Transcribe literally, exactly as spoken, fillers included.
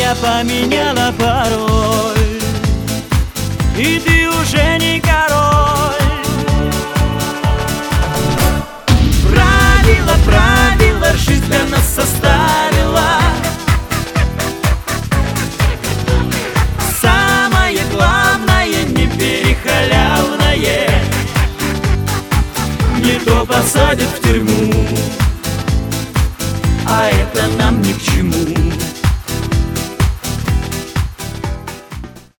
я поменяла пароль, и ты уже не король. Правила, правила, жизнь для нас составила. Самое главное, не перехалявное, не то посадят в тюрьму, а это нам ни к чему.